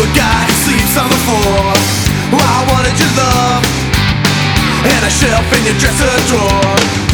a guy who sleeps on the floor. I wanted your love and a shelf in your dresser drawer.